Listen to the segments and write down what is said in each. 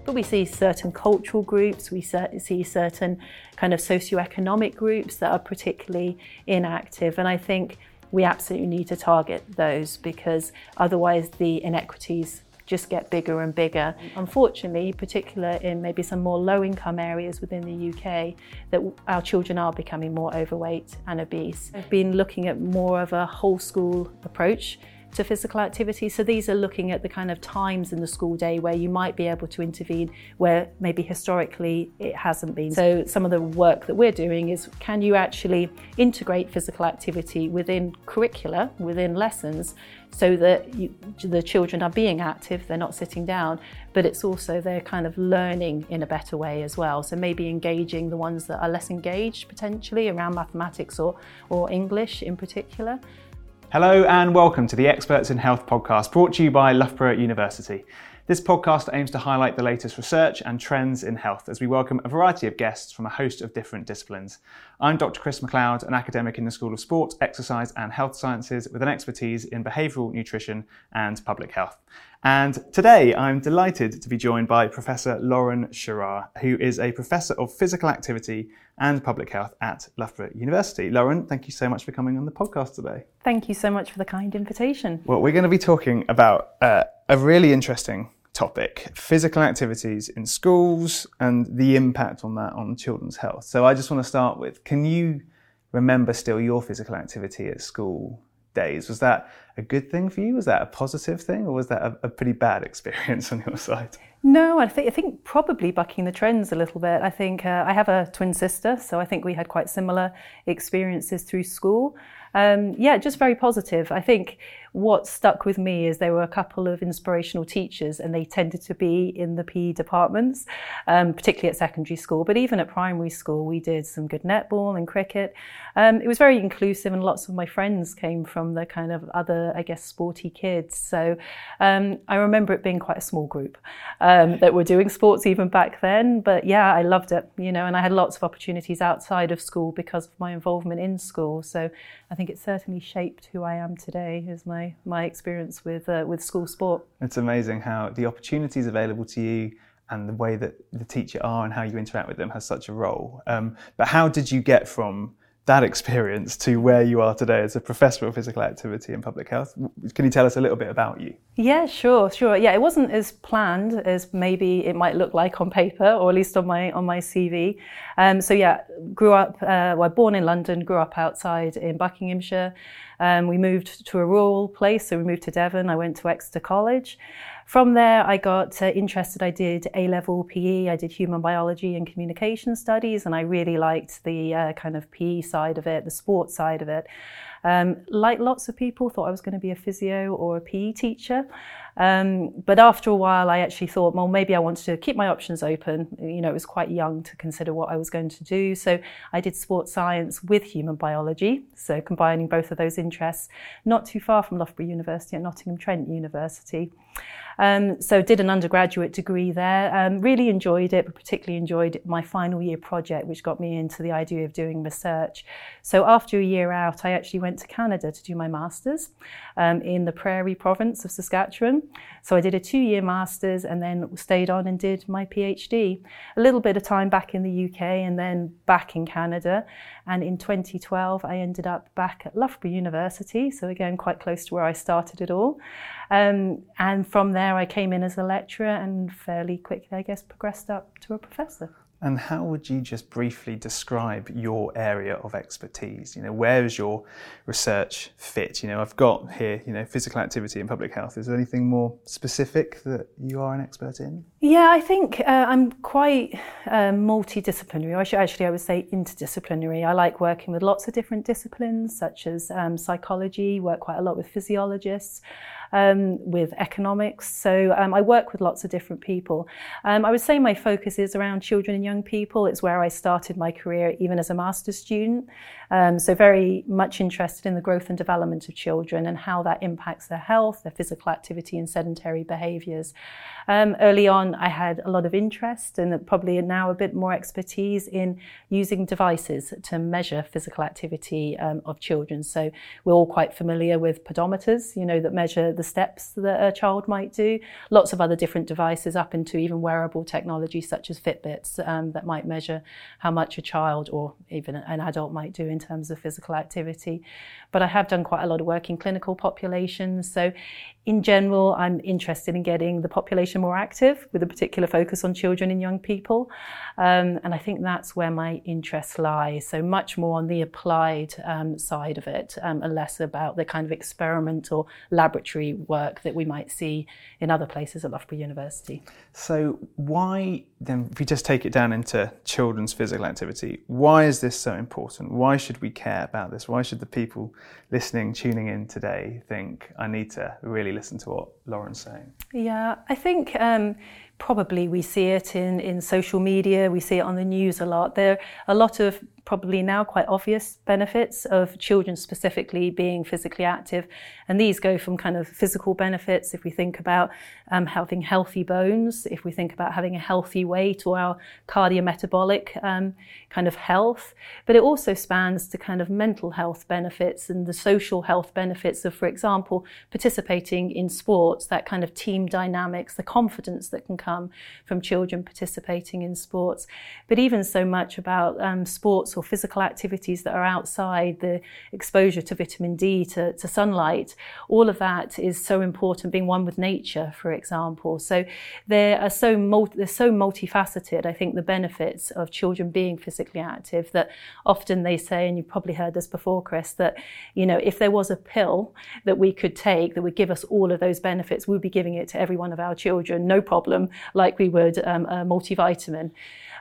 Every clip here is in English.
But we see certain cultural groups, we see certain kind of socioeconomic groups that are particularly inactive. And I think we absolutely need to target those, because otherwise the inequities just get bigger and bigger. Unfortunately, particularly in maybe some more low-income areas within the UK, that our children are becoming more overweight and obese. I've been looking at more of a whole school approach to physical activity. So these are looking at the kind of times in the school day where you might be able to intervene where maybe historically it hasn't been. So some of the work that we're doing is, can you actually integrate physical activity within curricula, within lessons, so that the children are being active, they're not sitting down, but it's also they're kind of learning in a better way as well. So maybe engaging the ones that are less engaged potentially around mathematics or English in particular. Hello and welcome to the Experts in Health podcast, brought to you by Loughborough University. This podcast aims to highlight the latest research and trends in health as we welcome a variety of guests from a host of different disciplines. I'm Dr. Chris McLeod, an academic in the School of Sport, Exercise and Health Sciences with an expertise in behavioural nutrition and public health. And today I'm delighted to be joined by Professor Lauren Sherrar, who is a Professor of Physical Activity and Public Health at Loughborough University. Lauren, thank you so much for coming on the podcast today. Thank you so much for the kind invitation. Well, we're going to be talking about a really interesting topic, physical activities in schools and the impact on that on children's health. So I just want to start with, can you remember still your physical activity at school days? Was that a good thing for you? Was that a positive thing, or was that a pretty bad experience on your side? No, I think probably bucking the trends a little bit. I think I have a twin sister, so I think we had quite similar experiences through school. Just very positive. I think what stuck with me is there were a couple of inspirational teachers, and they tended to be in the PE departments, particularly at secondary school, but even at primary school we did some good netball and cricket. It was very inclusive, and lots of my friends came from the kind of other, I guess, sporty kids. So I remember it being quite a small group that were doing sports even back then. But yeah, I loved it, and I had lots of opportunities outside of school because of my involvement in school. So I think it certainly shaped who I am today, is my experience with school sport. It's amazing how the opportunities available to you and the way that the teacher are and how you interact with them has such a role. But how did you get from that experience to where you are today as a Professor of Physical Activity and Public Health? Can you tell us a little bit about you? Yeah, sure. Yeah, it wasn't as planned as maybe it might look like on paper, or at least on my CV. Grew up, born in London, grew up outside in Buckinghamshire. We moved to a rural place, so we moved to Devon. I went to Exeter College. From there, I got interested. I did A-level PE, I did human biology and communication studies, and I really liked the kind of PE side of it, the sports side of it. Like lots of people, thought I was going to be a physio or a PE teacher. But after a while, I actually thought, well, maybe I wanted to keep my options open. It was quite young to consider what I was going to do. So I did sports science with human biology, so combining both of those interests, not too far from Loughborough University at Nottingham Trent University. So did an undergraduate degree there, really enjoyed it, but particularly enjoyed my final year project, which got me into the idea of doing research. So after a year out, I actually went to Canada to do my master's in the Prairie province of Saskatchewan. So I did a 2-year master's and then stayed on and did my PhD. A little bit of time back in the UK and then back in Canada. And in 2012, I ended up back at Loughborough University. So again, quite close to where I started it all. And from there, I came in as a lecturer and fairly quickly, I guess, progressed up to a professor. And how would you just briefly describe your area of expertise? Where is your research fit? I've got here, physical activity and public health. Is there anything more specific that you are an expert in? Yeah, I think I'm quite multidisciplinary. I would say interdisciplinary. I like working with lots of different disciplines, such as psychology, work quite a lot with physiologists, with economics. So I work with lots of different people. I would say my focus is around children and young people. It's where I started my career even as a master's student. So very much interested in the growth and development of children and how that impacts their health, their physical activity and sedentary behaviours. Early on, I had a lot of interest and probably now a bit more expertise in using devices to measure physical activity of children. So we're all quite familiar with pedometers, that measure the steps that a child might do. Lots of other different devices, up into even wearable technology such as Fitbits that might measure how much a child or even an adult might do in terms of physical activity. But I have done quite a lot of work in clinical populations. So in general, I'm interested in getting the population more active with a particular focus on children and young people. And I think that's where my interests lie. So much more on the applied side of it, and less about the kind of experimental laboratory work that we might see in other places at Loughborough University. So why then, if we just take it down into children's physical activity, why is this so important? Why should we care about this? Why should the people listening, tuning in today think, I need to really listen to what Lauren's saying? Yeah, I think probably we see it in social media, we see it on the news a lot. There are a lot of probably now quite obvious benefits of children specifically being physically active. And these go from kind of physical benefits, if we think about having healthy bones, if we think about having a healthy weight or our cardiometabolic kind of health. But it also spans to kind of mental health benefits and the social health benefits of, for example, participating in sports, that kind of team dynamics, the confidence that can come from children participating in sports. But even so much about sports or physical activities that are outside, the exposure to vitamin D, to sunlight, all of that is so important, being one with nature, for example. So they're so multifaceted, I think, the benefits of children being physically active, that often they say, and you've probably heard this before, Chris, that, you know, if there was a pill that we could take that would give us all of those benefits, we'd be giving it to every one of our children, no problem, like we would a multivitamin.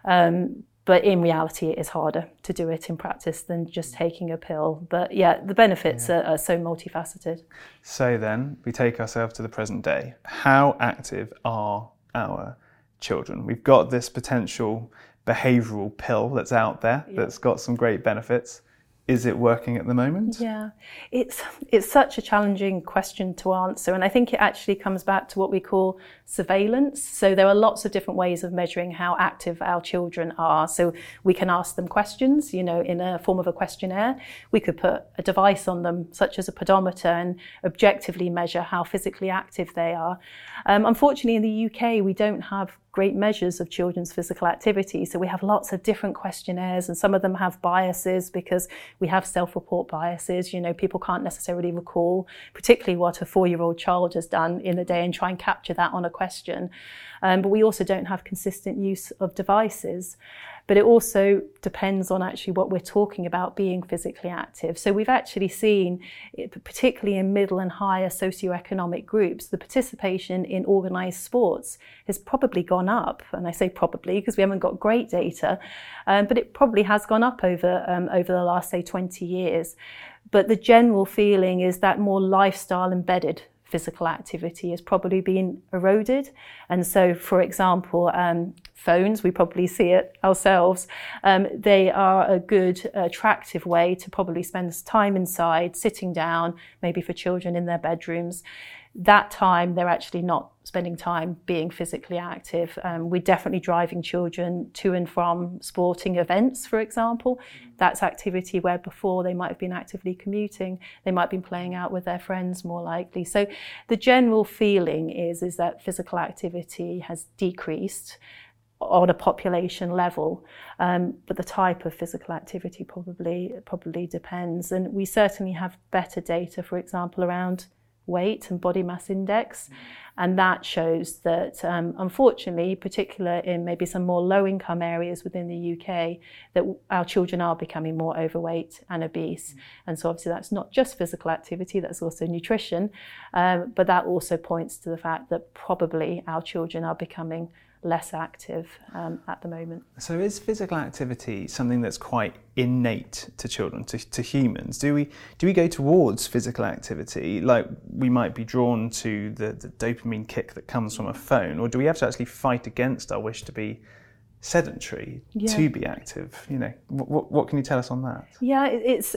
But in reality, it is harder to do it in practice than just taking a pill. But yeah, the benefits are so multifaceted. So then we take ourselves to the present day. How active are our children? We've got this potential behavioural pill that's out there that's got some great benefits. Is it working at the moment? Yeah, it's such a challenging question to answer. And I think it actually comes back to what we call surveillance. So there are lots of different ways of measuring how active our children are. So we can ask them questions, you know, in a form of a questionnaire. We could put a device on them, such as a pedometer, and objectively measure how physically active they are. Unfortunately, in the UK, we don't have great measures of children's physical activity. So we have lots of different questionnaires, and some of them have biases because we have self-report biases. You know, people can't necessarily recall particularly what a 4-year-old child has done in the day and try and capture that on a question. But we also don't have consistent use of devices. But it also depends on actually what we're talking about being physically active. So we've actually seen, particularly in middle and higher socioeconomic groups, the participation in organised sports has probably gone up. And I say probably because we haven't got great data, but it probably has gone up over the last, say, 20 years. But the general feeling is that more lifestyle embedded physical activity has probably been eroded. And so, for example, phones, we probably see it ourselves, they are a good, attractive way to probably spend time inside, sitting down, maybe for children in their bedrooms. That time, they're actually not spending time being physically active. We're definitely driving children to and from sporting events, for example. That's activity where before they might have been actively commuting, they might have been playing out with their friends more likely. So the general feeling is that physical activity has decreased on a population level, but the type of physical activity probably depends. And we certainly have better data, for example, around weight and body mass index, and that shows that unfortunately, particularly in maybe some more low-income areas within the UK, that our children are becoming more overweight and obese. And so obviously that's not just physical activity, that's also nutrition, but that also points to the fact that probably our children are becoming less active at the moment. So is physical activity something that's quite innate to children, to humans? Do we go towards physical activity like we might be drawn to the dopamine kick that comes from a phone, or do we have to actually fight against our wish to be sedentary to be active? You know, what can you tell us on that? Yeah,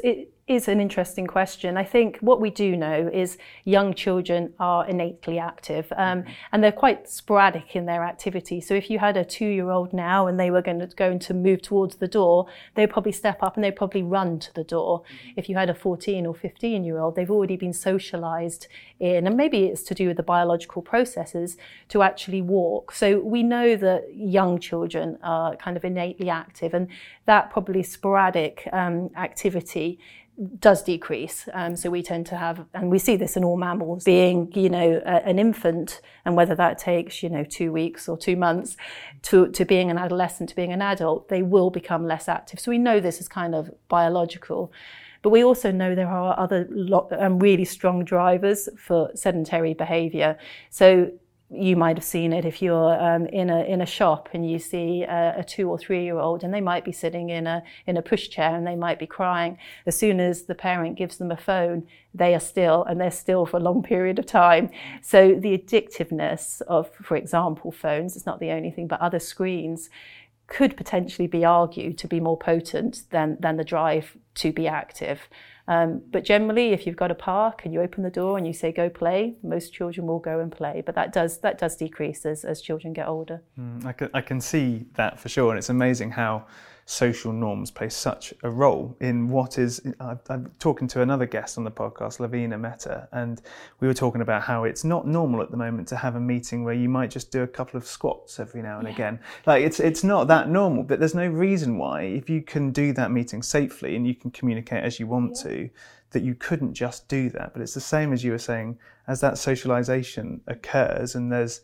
is an interesting question. I think what we do know is young children are innately active, and they're quite sporadic in their activity. So if you had a 2-year-old now and they were going to move towards the door, they'd probably step up and they'd probably run to the door. If you had a 14 or 15-year-old, they've already been socialised in, and maybe it's to do with the biological processes, to actually walk. So we know that young children are kind of innately active, and that probably sporadic activity does decrease. So we tend to have, and we see this in all mammals, being, an infant, and whether that takes, 2 weeks or 2 months to being an adolescent, to being an adult, they will become less active. So we know this is kind of biological. But we also know there are other really strong drivers for sedentary behaviour. So you might have seen it if you're in a shop and you see a 2 or 3-year-old, and they might be sitting in a pushchair and they might be crying. As soon as the parent gives them a phone, they are still, and they're still for a long period of time. So the addictiveness of, for example, phones, it's not the only thing, but other screens, could potentially be argued to be more potent than the drive to be active. But generally, if you've got a park and you open the door and you say, go play, most children will go and play. But that does decrease as children get older. I can see that for sure. And it's amazing how social norms play such a role in what is... I'm talking to another guest on the podcast, Lavina Mehta, and we were talking about how it's not normal at the moment to have a meeting where you might just do a couple of squats every now and again. Like it's not that normal, but there's no reason why, if you can do that meeting safely and you can communicate as you want to, that you couldn't just do that. But it's the same as you were saying, as that socialisation occurs and there's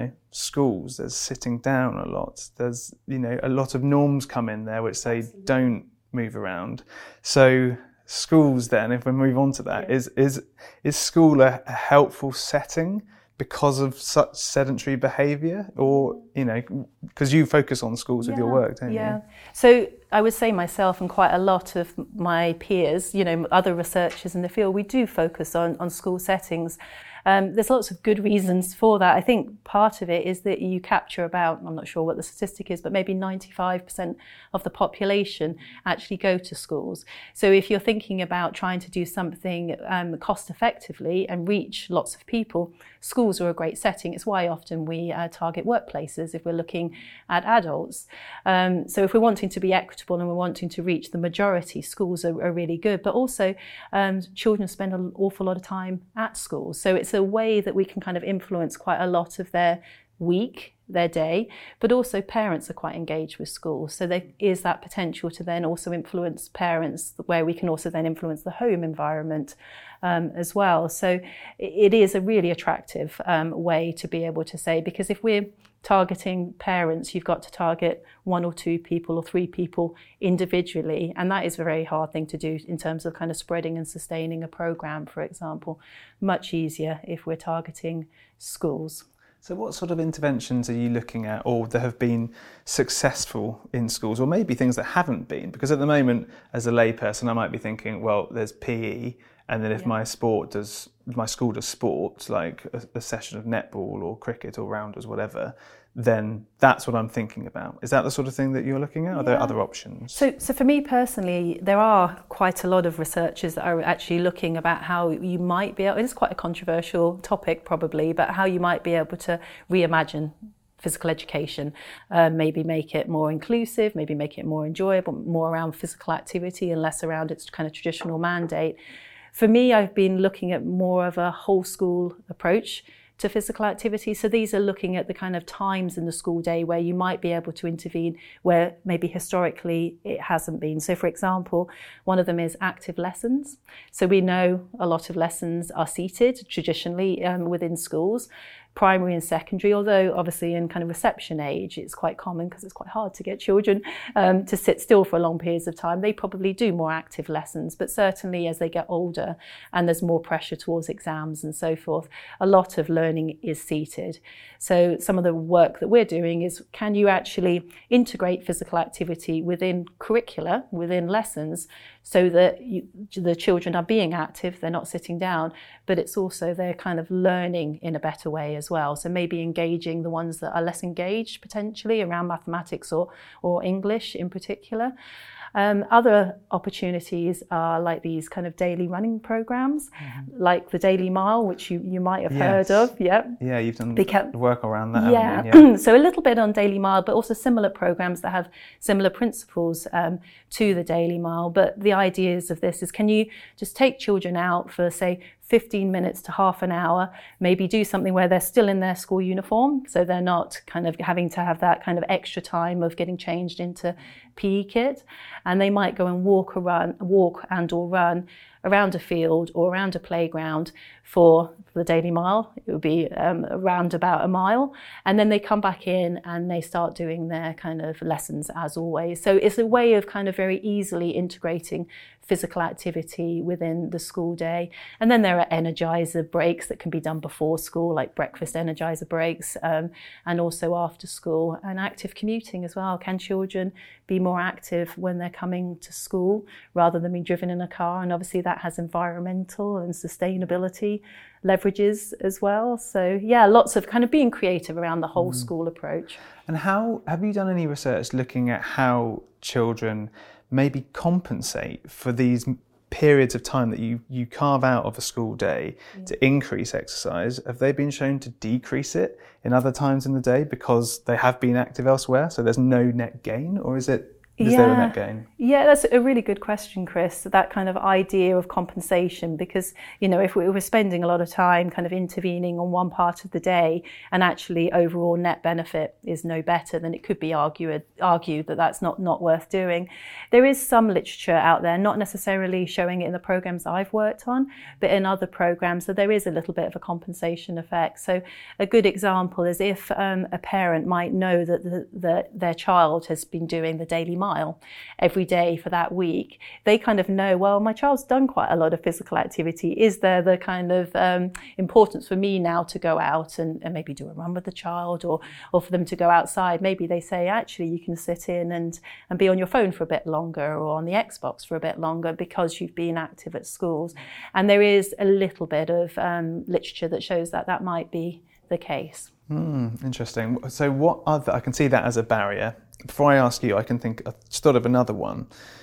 schools, there's sitting down a lot. There's, a lot of norms come in there which say don't move around. So schools then, if we move on to that, is school a helpful setting because of such sedentary behaviour? Or, because you focus on schools with your work, don't you? So I would say myself and quite a lot of my peers, other researchers in the field, we do focus on school settings. There's lots of good reasons for that. I think part of it is that you capture about, I'm not sure what the statistic is, but maybe 95% of the population actually go to schools. So if you're thinking about trying to do something cost effectively and reach lots of people, schools are a great setting. It's why often we target workplaces if we're looking at adults. So if we're wanting to be equitable and we're wanting to reach the majority, schools are really good. But also children spend an awful lot of time at schools. So it's a way that we can kind of influence quite a lot of their week, their day, but also parents are quite engaged with schools. So there is that potential to then also influence parents, where we can also then influence the home environment as well. So it is a really attractive way to be able to say, because if we're targeting parents, you've got to target 1 or 2 people or 3 people individually, and that is a very hard thing to do in terms of kind of spreading and sustaining a program, for example. Much easier if we're targeting schools. So what sort of interventions are you looking at, or that have been successful in schools, or maybe things that haven't been? Because at the moment, as a layperson, I might be thinking, well, there's PE, and then if my school does sport, like a session of netball or cricket or rounders, whatever, then that's what I'm thinking about. Is that the sort of thing that you're looking at? Are there other options? So for me personally, there are quite a lot of researchers that are actually looking about how you might be able, it is quite a controversial topic probably, but how you might be able to reimagine physical education, maybe make it more inclusive, maybe make it more enjoyable, more around physical activity and less around its kind of traditional mandate. For me, I've been looking at more of a whole school approach to physical activity. So these are looking at the kind of times in the school day where you might be able to intervene where maybe historically it hasn't been. So for example, one of them is active lessons. So we know a lot of lessons are seated traditionally within schools, primary and secondary, although obviously in kind of reception age, it's quite common because it's quite hard to get children to sit still for long periods of time. They probably do more active lessons, but certainly as they get older and there's more pressure towards exams and so forth, a lot of learning is seated. So some of the work that we're doing is, can you actually integrate physical activity within curricula, within lessons, so that the children are being active, they're not sitting down, but it's also they're kind of learning in a better way as well. So maybe engaging the ones that are less engaged potentially around mathematics or English in particular. Other opportunities are like these kind of daily running programs, like the Daily Mile, which you might have heard of. Yep. Yeah, you've done work around that, yeah. haven't you? Yeah. So a little bit on Daily Mile, but also similar programs that have similar principles to the Daily Mile. But the ideas of this is, can you just take children out for, say, 15 minutes to half an hour, maybe do something where they're still in their school uniform, so they're not kind of having to have that kind of extra time of getting changed into PE kit, and they might go and walk and or run around a field or around a playground for the Daily Mile. It would be around about a mile, and then they come back in and they start doing their kind of lessons as always. So it's a way of kind of very easily integrating physical activity within the school day. And then there are energizer breaks that can be done before school, like breakfast energizer breaks, and also after school, and active commuting as well. Can children be more active when they're coming to school rather than being driven in a car? And obviously that has environmental and sustainability leverages as well. So yeah, lots of kind of being creative around the whole school approach. And how have you done any research looking at how children maybe compensate for these periods of time that you carve out of a school day to increase exercise? Have they been shown to decrease it in other times in the day because they have been active elsewhere, so there's no net gain? Or is there a net gain? Yeah, that's a really good question, Chris, that kind of idea of compensation, because, if we're spending a lot of time kind of intervening on one part of the day and actually overall net benefit is no better, then it could be argued that that's not worth doing. There is some literature out there, not necessarily showing it in the programs I've worked on, but in other programs, that there is a little bit of a compensation effect. So a good example is if a parent might know that their child has been doing the Daily Mile every day for that week, they kind of know, well, my child's done quite a lot of physical activity. Is there the kind of importance for me now to go out and maybe do a run with the child, or for them to go outside? Maybe they say, actually, you can sit in and be on your phone for a bit longer, or on the Xbox for a bit longer, because you've been active at schools. And there is a little bit of literature that shows that might be the case. Interesting. So what other, I can see that as a barrier. Before I ask you, I can think, I've just thought of another one.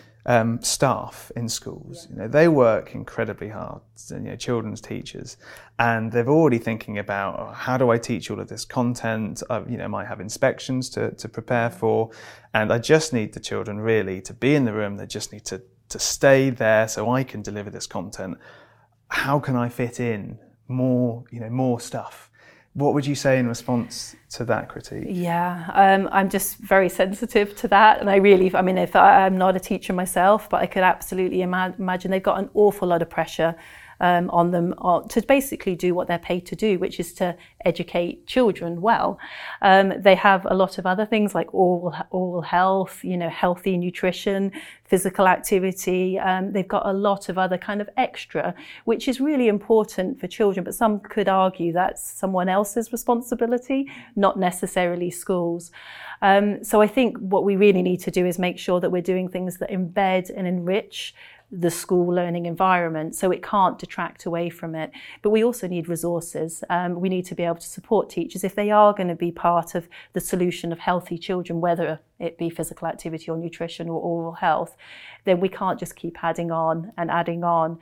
Staff in schools, they work incredibly hard, children's teachers, and they're already thinking about, how do I teach all of this content? I might have inspections to prepare for, and I just need the children really to be in the room. They just need to stay there so I can deliver this content. How can I fit in more stuff? What would you say in response to that critique? Yeah, I'm just very sensitive to that. And if I'm not a teacher myself, but I could absolutely imagine they've got an awful lot of pressure on them to basically do what they're paid to do, which is to educate children well. They have a lot of other things like oral health, healthy nutrition, physical activity. They've got a lot of other kind of extra, which is really important for children, but some could argue that's someone else's responsibility, not necessarily schools. So I think what we really need to do is make sure that we're doing things that embed and enrich the school learning environment, so it can't detract away from it. But we also need resources. We need to be able to support teachers if they are going to be part of the solution of healthy children, whether it be physical activity or nutrition or oral health. Then we can't just keep adding on and adding on.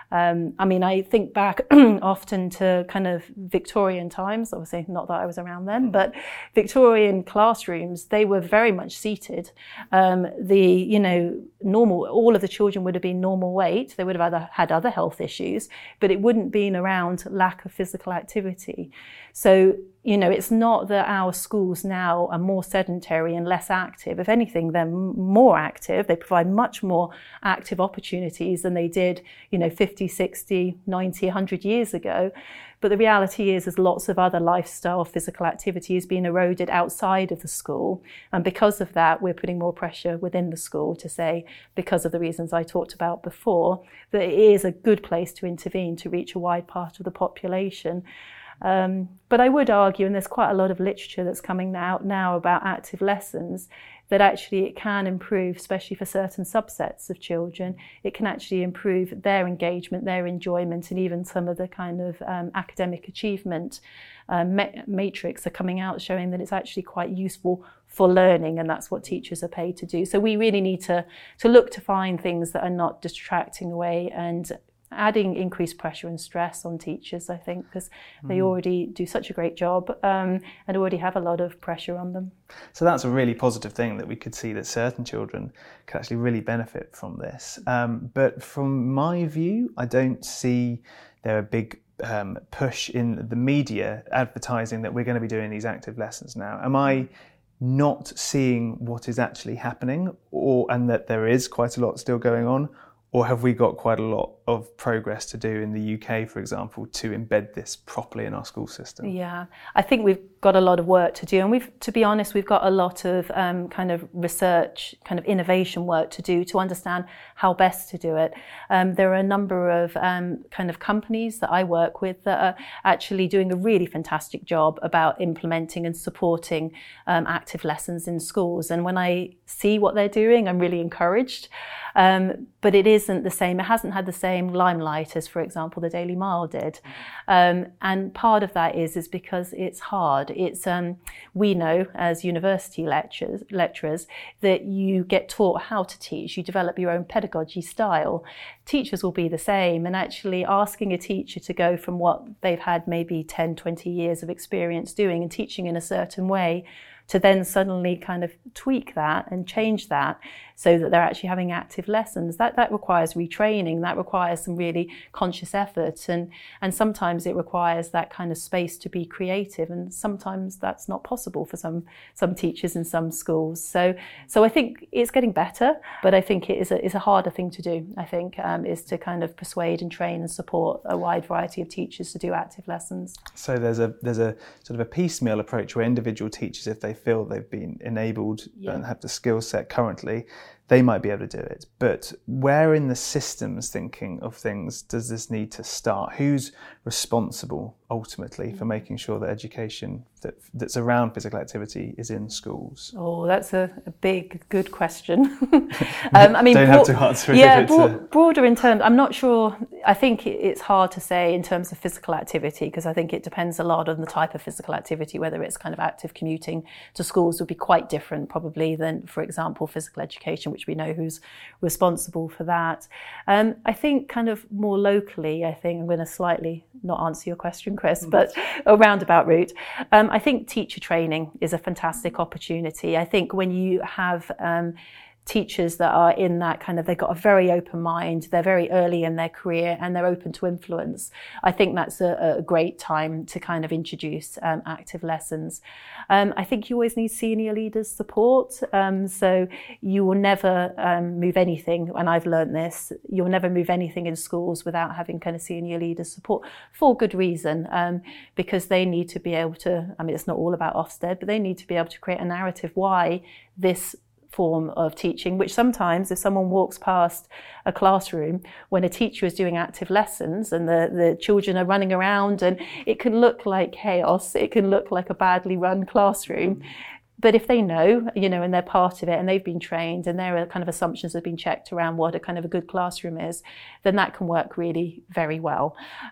I think back often to kind of Victorian times, obviously not that I was around then, but Victorian classrooms, they were very much seated. Normal, all of the children would have been normal weight. They would have had other health issues, but it wouldn't been around lack of physical activity. So, it's not that our schools now are more sedentary and less active. If anything, they're more active. They provide much more active opportunities than they did, 50, 60, 90, 100 years ago. But the reality is there's lots of other lifestyle physical activities being eroded outside of the school. And because of that, we're putting more pressure within the school to say, because of the reasons I talked about before, that it is a good place to intervene to reach a wide part of the population. But I would argue, and there's quite a lot of literature that's coming out now about active lessons, that actually it can improve, especially for certain subsets of children, it can actually improve their engagement, their enjoyment, and even some of the kind of academic achievement matrix are coming out showing that it's actually quite useful for learning, and that's what teachers are paid to do. So we really need to look to find things that are not distracting away and adding increased pressure and stress on teachers, I think, because they already do such a great job and already have a lot of pressure on them. So that's a really positive thing, that we could see that certain children can actually really benefit from this. But from my view, I don't see there a big push in the media advertising that we're going to be doing these active lessons now. Am I not seeing what is actually happening, and that there is quite a lot still going on? Or have we got quite a lot of progress to do in the UK, for example, to embed this properly in our school system? Yeah, I think we've got a lot of work to do. And to be honest, we've got a lot of kind of research, kind of innovation work to do to understand how best to do it. There are a number of kind of companies that I work with that are actually doing a really fantastic job about implementing and supporting active lessons in schools. And when I see what they're doing, I'm really encouraged. But it isn't the same. It hasn't had the same limelight as, for example, the Daily Mile did. And part of that is because it's hard. It's we know as university lecturers that you get taught how to teach. You develop your own pedagogy style. Teachers will be the same. And actually asking a teacher to go from what they've had maybe 10, 20 years of experience doing and teaching in a certain way to then suddenly kind of tweak that and change that so that they're actually having active lessons. That requires retraining, that requires some really conscious effort, and sometimes it requires that kind of space to be creative, and sometimes that's not possible for some teachers in some schools. So I think it's getting better, but I think it is a harder thing to do, I think, is to kind of persuade and train and support a wide variety of teachers to do active lessons. So there's a sort of a piecemeal approach where individual teachers, if they feel they've been enabled and have the skill set currently, they might be able to do it. But where in the systems thinking of things does this need to start? Who's responsible ultimately for making sure that education that's around physical activity is in schools? Oh, that's a big, good question. I mean, don't have to answer it. Yeah, broader in terms, I'm not sure. I think it's hard to say in terms of physical activity, because I think it depends a lot on the type of physical activity. Whether it's kind of active commuting to schools would be quite different probably than, for example, physical education, which we know who's responsible for that. I think kind of more locally, I think I'm going to slightly not answer your question, Chris, but a roundabout route. I think teacher training is a fantastic opportunity. I think when you have teachers that are in that kind of, they've got a very open mind, they're very early in their career and they're open to influence, I think that's a great time to kind of introduce active lessons. I think you always need senior leaders' support. So you will never move anything, and I've learned this, you'll never move anything in schools without having kind of senior leaders' support, for good reason, because they need to be able to, I mean, it's not all about Ofsted, but they need to be able to create a narrative why this form of teaching, which sometimes if someone walks past a classroom when a teacher is doing active lessons and the children are running around, and it can look like chaos, it can look like a badly run classroom. But if they know, and they're part of it and they've been trained and their kind of assumptions have been checked around what a kind of a good classroom is, then that can work really very well.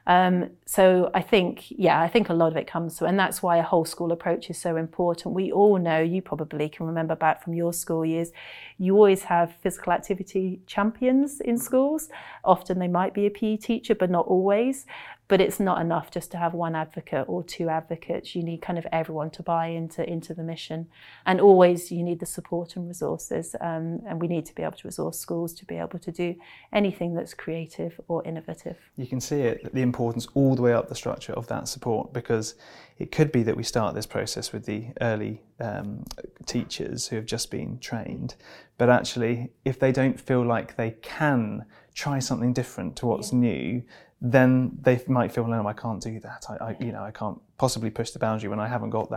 So I think a lot of it comes to, and that's why a whole school approach is so important. We all know, you probably can remember back from your school years, you always have physical activity champions in schools. Often they might be a PE teacher, but not always. But it's not enough just to have one advocate or two advocates. You need kind of everyone to buy into the mission. And always you need the support and resources. And we need to be able to resource schools to be able to do anything that's creative or innovative. You can see it, the importance all the way up the structure of that support, because it could be that we start this process with the early teachers who have just been trained. But actually, if they don't feel like they can try something different to what's new, then they might feel, no, I can't do that. I can't possibly push the boundary when I haven't got that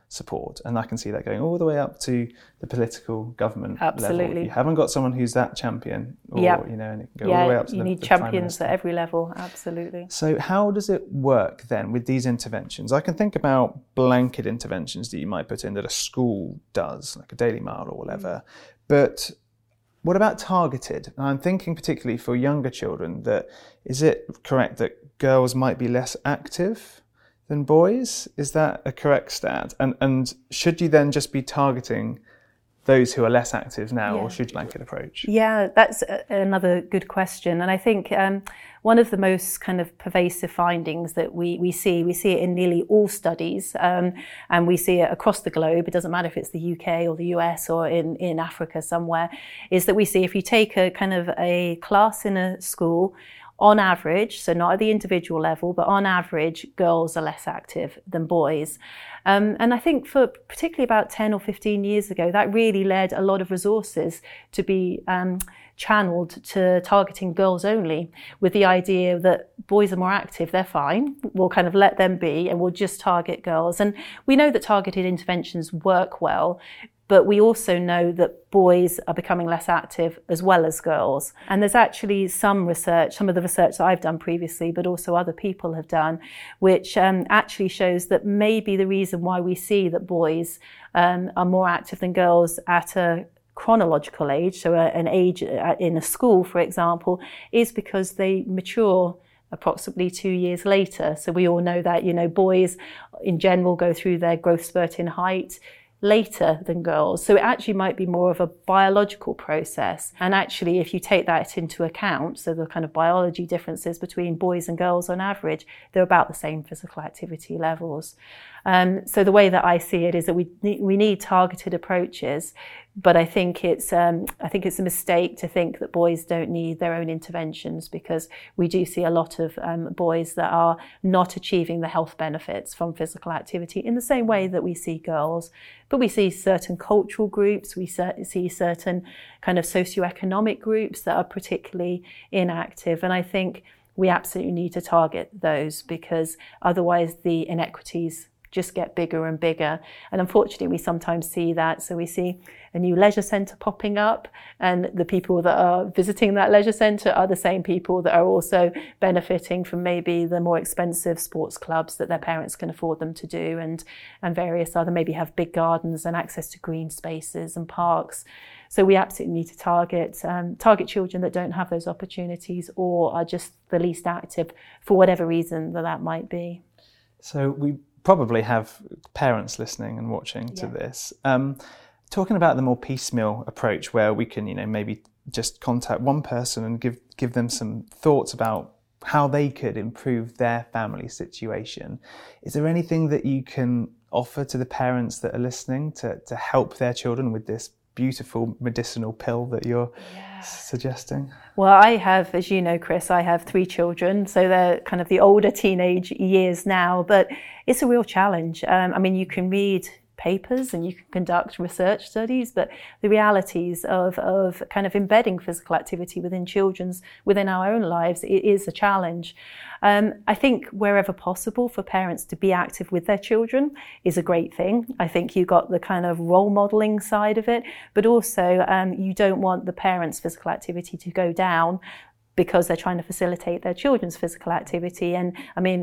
support. And I can see that going all the way up to the political government Absolutely. level. If you haven't got someone who's that champion, or, and it can go all the way up to you need the champions at every level, absolutely. So how does it work then with these interventions? I can think about blanket interventions that you might put in that a school does, like a Daily Mile or whatever. But what about targeted? And I'm thinking particularly for younger children, that is it correct that girls might be less active than boys? Is that a correct stat? And should you then just be targeting those who are less active now, or should you blanket approach? Yeah, that's another good question. And I think one of the most kind of pervasive findings that we see it in nearly all studies, and we see it across the globe, it doesn't matter if it's the UK or the US or in Africa somewhere, is that we see if you take a kind of a class in a school, on average, so not at the individual level, but on average, girls are less active than boys. And I think for particularly about 10 or 15 years ago, that really led a lot of resources to be channeled to targeting girls only, with the idea that boys are more active, they're fine, we'll kind of let them be and we'll just target girls. And we know that targeted interventions work well, but we also know that boys are becoming less active as well as girls. And there's actually some research, some of the research that I've done previously, but also other people have done, which actually shows that maybe the reason why we see that boys are more active than girls at a chronological age, so an age in a school, for example, is because they mature approximately 2 years later. So we all know that, boys in general go through their growth spurt in height later than girls. So it actually might be more of a biological process. And actually, if you take that into account, so the kind of biology differences between boys and girls on average, they're about the same physical activity levels. So the way that I see it is that we need targeted approaches, but I think it's a mistake to think that boys don't need their own interventions, because we do see a lot of boys that are not achieving the health benefits from physical activity in the same way that we see girls. But we see certain cultural groups, we see certain kind of socioeconomic groups that are particularly inactive, and I think we absolutely need to target those, because otherwise the inequities just get bigger and bigger. And unfortunately, we sometimes see that. So we see a new leisure centre popping up, and the people that are visiting that leisure centre are the same people that are also benefiting from maybe the more expensive sports clubs that their parents can afford them to do, and various other, maybe have big gardens and access to green spaces and parks. So we absolutely need to target children that don't have those opportunities or are just the least active for whatever reason that might be. So we probably have parents listening and watching to this. Talking about the more piecemeal approach, where we can, maybe just contact one person and give them some thoughts about how they could improve their family situation. Is there anything that you can offer to the parents that are listening to help their children with this beautiful medicinal pill that you're suggesting? Well, I have, as you know, Chris, I have 3 children, so they're kind of the older teenage years now, but it's a real challenge. You can read papers and you can conduct research studies, but the realities of kind of embedding physical activity within our own lives, it is a challenge. I think wherever possible for parents to be active with their children is a great thing. I think you got the kind of role modelling side of it, but also you don't want the parents' physical activity to go down because they're trying to facilitate their children's physical activity. And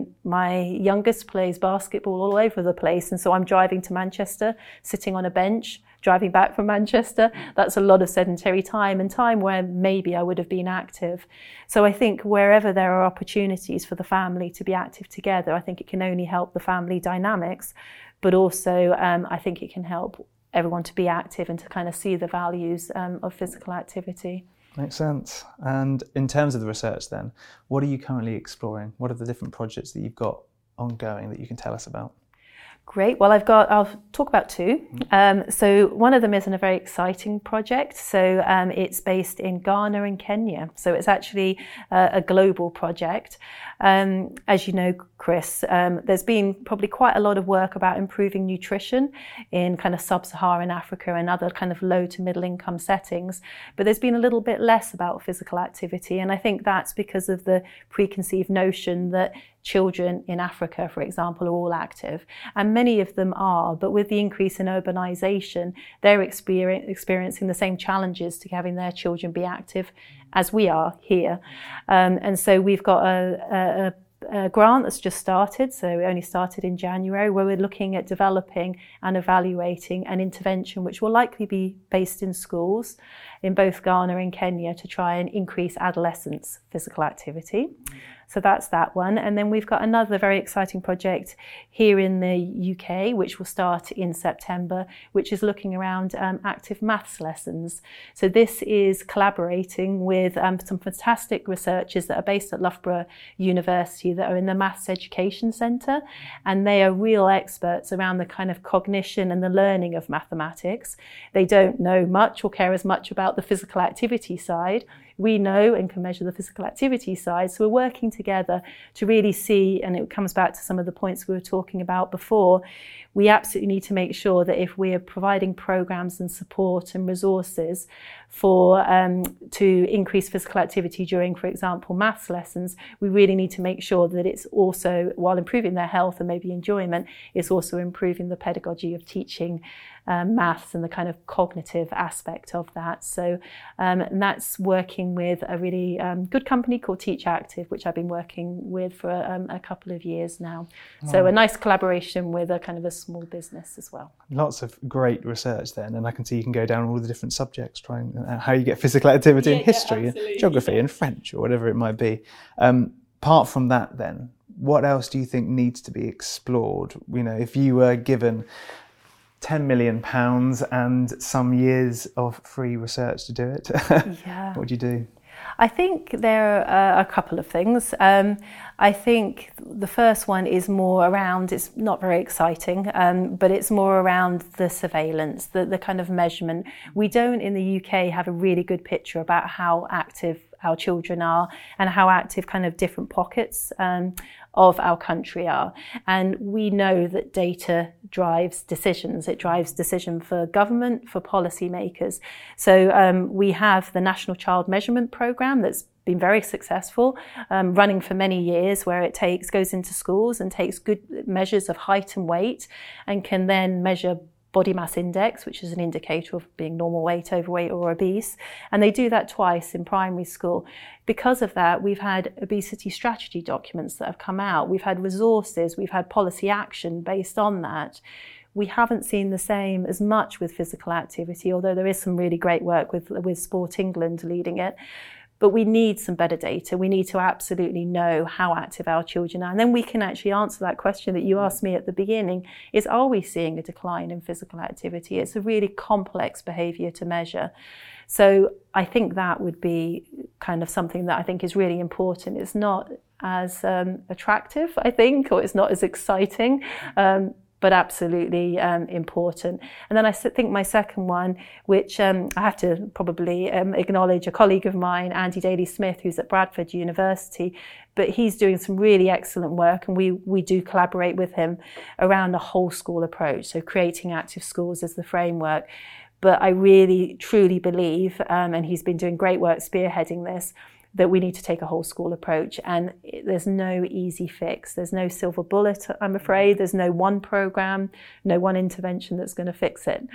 my youngest plays basketball all over the place, and so I'm driving to Manchester, sitting on a bench, driving back from Manchester. That's a lot of sedentary time, and time where maybe I would have been active. So I think wherever there are opportunities for the family to be active together, I think it can only help the family dynamics, but also I think it can help everyone to be active and to kind of see the values of physical activity. Makes sense. And in terms of the research then, what are you currently exploring? What are the different projects that you've got ongoing that you can tell us about? Great. Well, I'll talk about 2. So one of them is a very exciting project. So it's based in Ghana and Kenya. So it's actually a global project. As you know, Chris, there's been probably quite a lot of work about improving nutrition in kind of sub-Saharan Africa and other kind of low to middle income settings. But there's been a little bit less about physical activity. And I think that's because of the preconceived notion that children in Africa, for example, are all active, and many of them are, but with the increase in urbanisation, they're experiencing the same challenges to having their children be active as we are here. And so we've got a grant that's just started, so it only started in January, where we're looking at developing and evaluating an intervention which will likely be based in schools in both Ghana and Kenya to try and increase adolescents' physical activity. So that's that one. And then we've got another very exciting project here in the UK, which will start in September, which is looking around active maths lessons. So this is collaborating with some fantastic researchers that are based at Loughborough University that are in the Maths Education Centre. And they are real experts around the kind of cognition and the learning of mathematics. They don't know much or care as much about the physical activity side. We know and can measure the physical activity side. So we're working together to really see, and it comes back to some of the points we were talking about before, we absolutely need to make sure that if we are providing programs and support and resources for to increase physical activity during, for example, maths lessons, we really need to make sure that it's also, while improving their health and maybe enjoyment, it's also improving the pedagogy of teaching maths and the kind of cognitive aspect of that. So and that's working with a really good company called Teach Active, which I've been working with for a couple of years now. Wow. So a nice collaboration with a kind of a small business as well. Lots of great research then, and I can see you can go down all the different subjects, trying how you get physical activity in history and geography and French or whatever it might be. Apart from that then, what else do you think needs to be explored? You know, if you were given £10 million and some years of free research to do it, what would you do? I think there are a couple of things. I think the first one is more around, it's not very exciting, but it's more around the surveillance, the kind of measurement. We don't in the UK have a really good picture about how active our children are and how active kind of different pockets of our country are. And we know that data drives decisions. It drives decision for government, for policymakers. So we have the National Child Measurement Programme that's been very successful, running for many years, where it goes into schools and takes good measures of height and weight and can then measure body mass index, which is an indicator of being normal weight, overweight or obese. And they do that twice in primary school. Because of that, we've had obesity strategy documents that have come out. We've had resources, we've had policy action based on that. We haven't seen the same as much with physical activity, although there is some really great work with Sport England leading it. But we need some better data. We need to absolutely know how active our children are. And then we can actually answer that question that you asked me at the beginning, is are we seeing a decline in physical activity? It's a really complex behaviour to measure. So I think that would be kind of something that I think is really important. It's not as attractive, I think, or it's not as exciting, but absolutely important. And then I think my second one, which I have to probably acknowledge a colleague of mine, Andy Daly-Smith, who's at Bradford University, but he's doing some really excellent work, and we do collaborate with him around a whole school approach, so creating active schools as the framework. But I really, truly believe, and he's been doing great work spearheading this, that we need to take a whole school approach, and there's no easy fix. There's no silver bullet, I'm afraid. There's no one program, no one intervention that's going to fix it.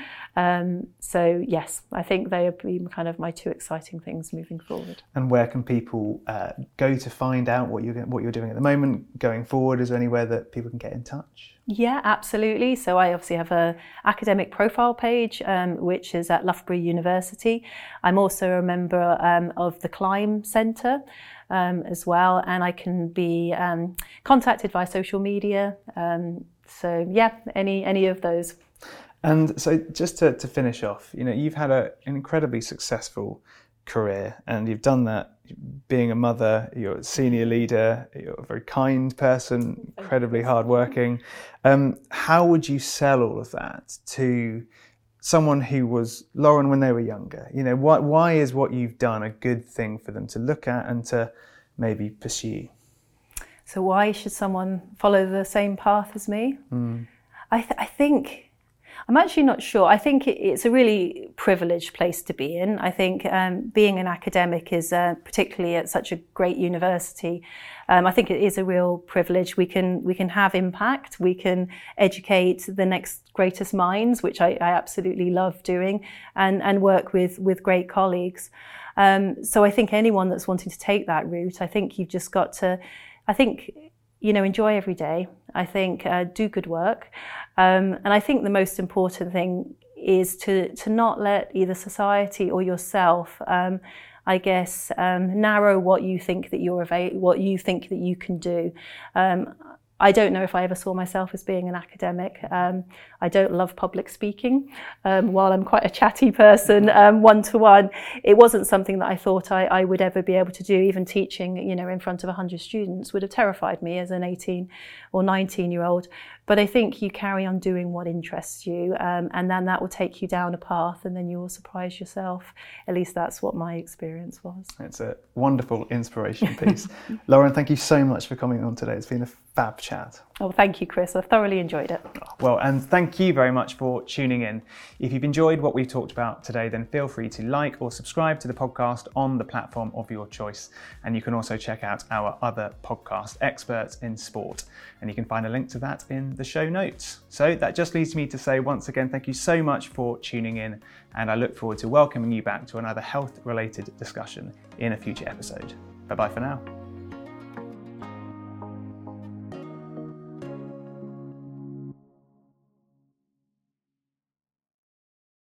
So yes, I think they would be kind of my two exciting things moving forward. And where can people go to find out what you're doing at the moment going forward? Is there anywhere that people can get in touch? Yeah, absolutely. So I obviously have an academic profile page, which is at Loughborough University. I'm also a member of the Climb Centre as well, and I can be contacted via social media. So yeah, any of those. And so just to finish off, you know, you've had an incredibly successful career, and you've done that being a mother, you're a senior leader, you're a very kind person, incredibly hardworking. How would you sell all of that to someone who was Lauren when they were younger? You know, why is what you've done a good thing for them to look at and to maybe pursue? So why should someone follow the same path as me? I think I'm actually not sure. I think it's a really privileged place to be in. I think being an academic is, particularly at such a great university, I think it is a real privilege. We can have impact. We can educate the next greatest minds, which I absolutely love doing, and work with great colleagues. So I think anyone that's wanting to take that route, I think you've just got to, enjoy every day. I think do good work. And I think the most important thing is to not let either society or yourself, narrow what you think that what you think that you can do. I don't know if I ever saw myself as being an academic. I don't love public speaking. While I'm quite a chatty person, one-to-one, it wasn't something that I thought I would ever be able to do. Even teaching, in front of 100 students would have terrified me as an 18 or 19-year-old. But I think you carry on doing what interests you, and then that will take you down a path, and then you will surprise yourself. At least that's what my experience was. It's a wonderful inspiration piece. Lauren, thank you so much for coming on today. It's been a fab chat. Oh, thank you, Chris. I've thoroughly enjoyed it. Well, and thank you very much for tuning in. If you've enjoyed what we've talked about today, then feel free to like or subscribe to the podcast on the platform of your choice. And you can also check out our other podcast, Experts in Sport. And you can find a link to that in the show notes. So that just leaves me to say once again, thank you so much for tuning in. And I look forward to welcoming you back to another health-related discussion in a future episode. Bye-bye for now.